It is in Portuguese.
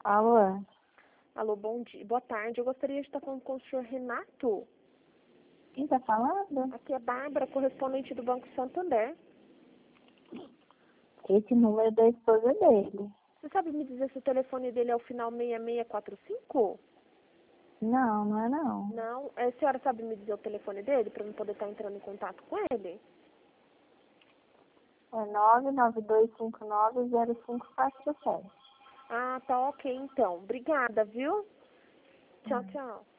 Alô? Alô, bom dia. Boa tarde. Eu gostaria de estar falando com o senhor Renato. Quem tá falando? Aqui é Bárbara, correspondente do Banco Santander. Esse número é da esposa dele. Você sabe me dizer se o telefone dele é o final 6645? Não, não é não. Não. A senhora sabe me dizer o telefone dele para eu poder estar entrando em contato com ele? É 992590547. Ah, tá ok então. Obrigada, viu? Tchau, tchau.